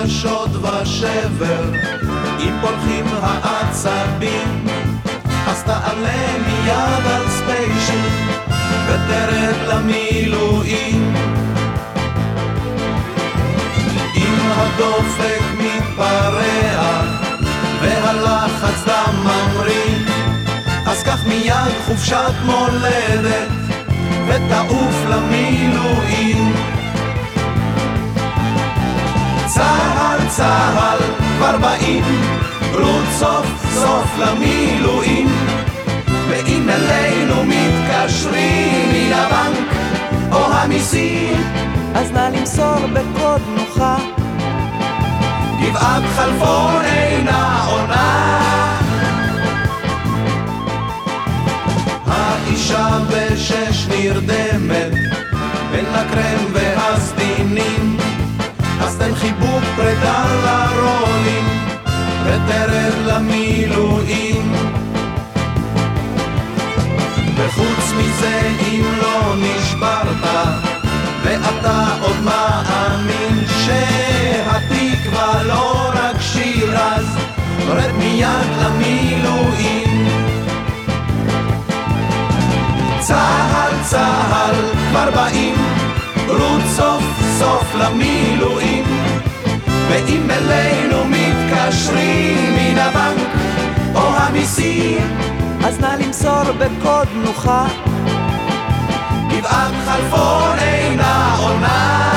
שוד ושבר, אם פולחים העצבים, אז תעלה מיד על ספיישל ותרד למילואים. אם הדופק מתפרע והלחץ דם ממריא, אז קח מיד חופשת מולדת ותעוף למילואים. צהל צהל כבר באים, רות סוף סוף למילואים. ואם אלינו מתקשרים מן הבנק או המיסים, אז נא למסור בקוד נוחה, גבעת חלפון אינה עונה. האישה בשש נרדמת בין הקרם והסדינים, אז תן חיבוק פרידה לרולים ותרד למילואים. וחוץ מזה, אם לא נשברת ואתה עוד מאמין שהתקווה לא רק שיר, אז רד מיד למילואים. צהל צהל כבר באים, רות סוף סוף למילואים. ואם אלינו מתקשרים מן הבנק או המיסים, אז נא למסור בקוד נוחה, גבעת חלפון אינה עונה.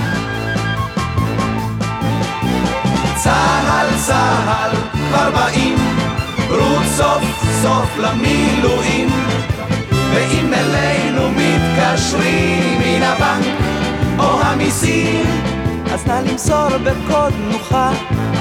צהל צהל כבר באים, רות סוף סוף למילואים. ואם אלינו מתקשרים מן הבנק או המיסים, אז נא למסור בקוד נוחה,